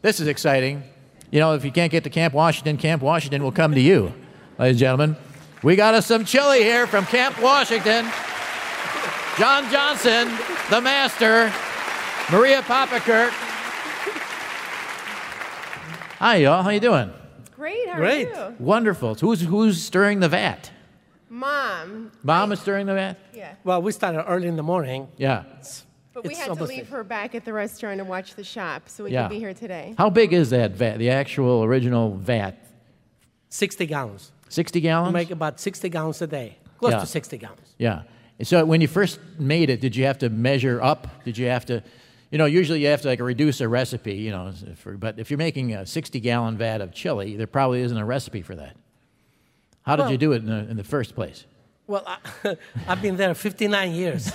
This is exciting. You know, if you can't get to Camp Washington will come to you, ladies and gentlemen. We got us some chili here from Camp Washington. John Johnson, the master. Maria Popakirk. Hi, y'all. How you doing? Great. How Great. are you? Wonderful. Who's stirring the vat? Mom. Mom is stirring the vat? Yeah. Well, we started early in the morning. Yeah. But we It's had to almost leave like- her back at the restaurant to watch the shop, so we Yeah. could be here today. How big is that vat, the actual original vat? 60 gallons. 60 We gallons? make about 60 gallons a day. Close Yeah. to 60 gallons. Yeah. So when you first made it, did you have to measure up? Did you have to, usually you have to like reduce a recipe, but if you're making a 60-gallon vat of chili, there probably isn't a recipe for that. How did you do it in the first place? Well, I've been there 59 years.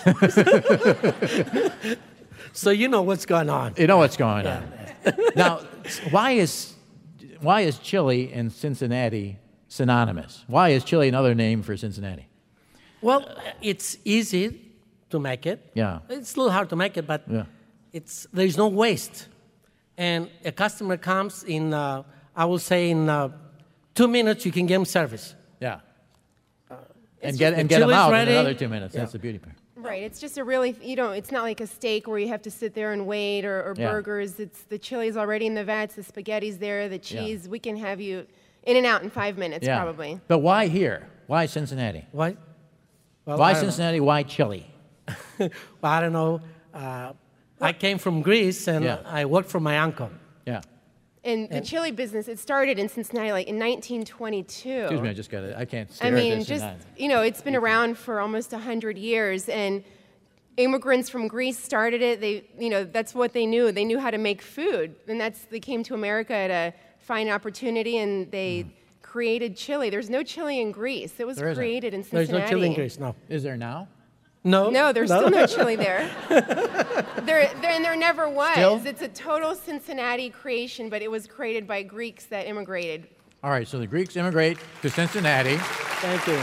So you know what's going on. You know what's going on. Now, why is chili and Cincinnati synonymous? Why is chili another name for Cincinnati? Well, it's easy to make it. Yeah. It's a little hard to make it, but Yeah. there's no waste. And a customer comes in, I will say in 2 minutes, you can give them service. Yeah. And It's get just- them chili's out ready. in another 2 minutes. Yeah. That's the beauty part. Right. It's just a really, it's not like a steak where you have to sit there and wait or Yeah. burgers. It's the chili's already in the vats, the spaghetti's there, the Yeah. cheese. We can have you in and out in 5 minutes Yeah. probably. But why here? Why Cincinnati? Why? Well, Why I don't know. Cincinnati? Why chili? Well, I don't know. I came from Greece, and Yeah. I worked for my uncle. Yeah. And the chili business, it started in Cincinnati like in 1922. Excuse me, I can't stare I at mean, this and just, not- it's been around for almost 100 years, and immigrants from Greece started it. That's what they knew. They knew how to make food, and they came to America at a fine opportunity, and they created chili. There's no chili in Greece. It was There isn't. created in There's Cincinnati. no chili in Greece, no. Is there now? No? No, there's still no chili there. There never was. Still? It's a total Cincinnati creation, but it was created by Greeks that immigrated. All right, so the Greeks immigrate to Cincinnati, Thank you.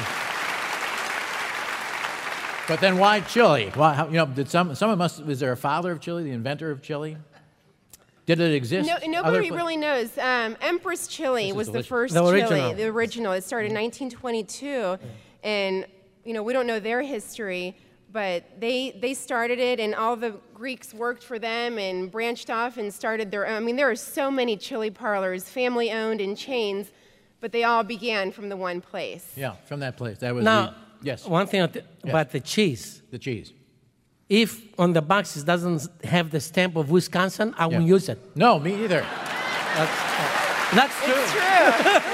but then why chili? Why, did someone is there a father of chili, the inventor of chili? Did it exist? Nobody really knows. Empress chili This is was the delicious. first The chili, original. the original. It started in 1922, and we don't know their history, but they started it, and all the Greeks worked for them and branched off and started their own. I mean, there are so many chili parlors, family-owned and chains, but they all began from the one place. Yeah, from that place. That was Now, yes, one thing about the cheese. the cheese. If on the box it doesn't have the stamp of Wisconsin, I won't Yeah. use it. No, me either. That's true. It's true.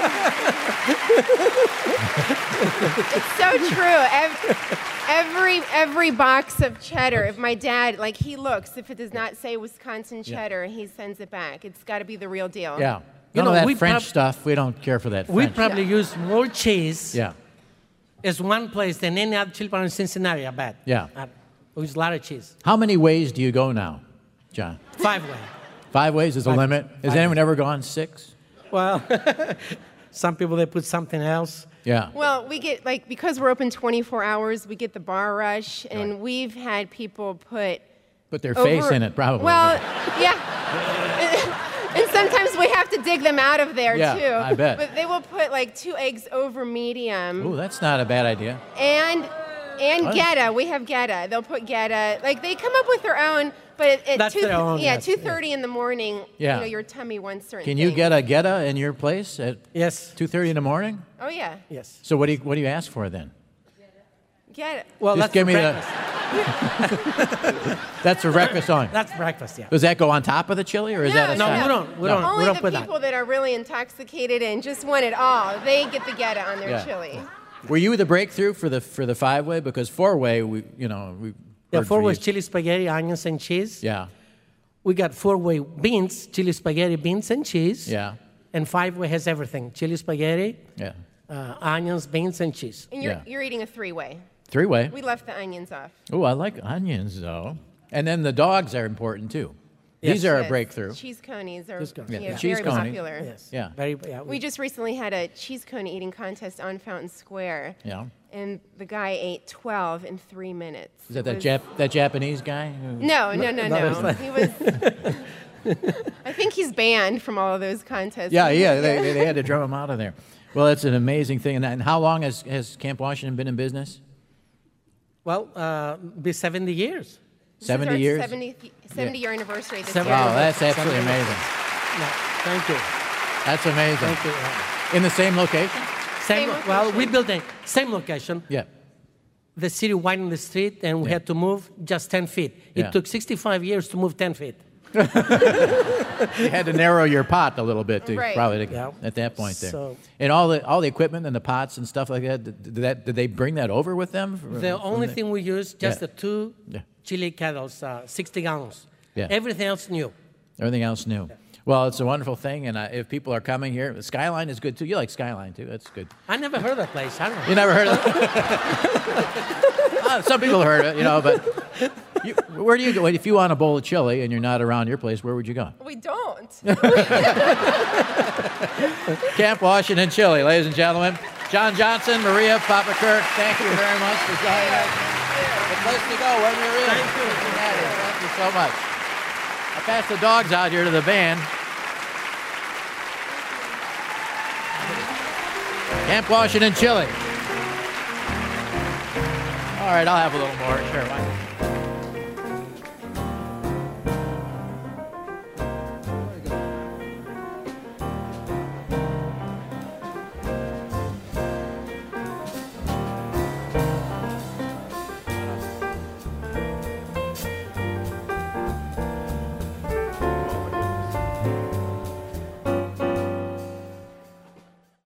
It's so true. Every box of cheddar, if my dad, he looks, if it does not say Wisconsin cheddar, he sends it back. It's got to be the real deal. Yeah. You None of know, that we French stuff. We don't care for that We French. probably use more cheese Yeah. as one place than any other chili parlor in Cincinnati, I bet. Yeah. We use a lot of cheese. How many ways do you go now, John? 5 way. 5 ways is the limit. Has anyone ever gone 6? Well, some people, they put something else. Yeah. Well, we get, because we're open 24 hours, we get the bar rush, and we've had people put Put their face in it, probably. Well, yeah. And sometimes we have to dig them out of there, Yeah, too. I bet. But they will put, 2 eggs over medium. Ooh, that's not a bad idea. And What? Geta. We have Geta. They'll put Geta. They come up with their own, but at That's their own, yes. 2:30 in the morning, Yeah. your tummy wants certain Can you things. get a Geta in your place at Yes. 2:30 in the morning? Oh, yeah. Yes. So what do you ask for then? Geta. Well, Just that's give me breakfast. That's a breakfast song. That's breakfast, yeah. Does that go on top of the chili, or is that a No, side? we don't. We No. don't. Only We don't the put that. people that are really intoxicated and just want it all, they get the Geta on their Yeah. chili. Were you the breakthrough for the 5-way? Because 4-way, we Yeah, heard 4 for was you. chili spaghetti, onions, and cheese. Yeah, We got 4-way beans, chili spaghetti, beans, and cheese. yeah, And 5-way has everything: chili spaghetti, yeah. onions, beans, and cheese. And Yeah. you're eating a 3-way. 3-way. We left the onions off. Oh, I like onions though. And then the dogs are important too. These Yes. are a Yes. breakthrough. Cheese conies are Cheese conies. Yeah, cheese very conies. popular. Yes. Yeah. Very. Yeah. We just recently had a cheese coney eating contest on Fountain Square. Yeah. And the guy ate 12 in 3 minutes. Is that It was- that Japanese guy? No. He was I think he's banned from all of those contests. Yeah, they had to drum him out of there. Well, it's an amazing thing. And how long has Camp Washington been in business? Well, be 70 years. This is our 70 years? 70-year anniversary this 70 year. Wow, that's absolutely 70 years. amazing. Yeah, thank you. That's amazing. Thank you. Yeah. In the same location? Same Well, location. we built the same location. Yeah. The city widened the street, and we had to move just 10 feet. It Yeah. took 65 years to move 10 feet. You had to narrow your pot a little bit to Right. probably Yeah. at that point there. So- And all the equipment and the pots and stuff like that, did they bring that over with them? The only thing we used, just Yeah. the two Yeah. chili kettles, 60 gallons. Yeah. Everything else new. Everything else new. Well, it's a wonderful thing, and if people are coming here, Skyline is good too. You like Skyline too? That's good. I never heard of that place. I don't know. You never heard of it? Some people heard it, but where do you go if you want a bowl of chili and you're not around your place? Where would you go? We don't. Camp Washington Chili, ladies and gentlemen. John Johnson, Maria Papa Kirk, thank you very much for joining us. The place to go when you're in. Thank you. Thank you so much. I'll pass the dogs out here to the band. Camp Washington Chili. All right, I'll have a little more. Sure, why not?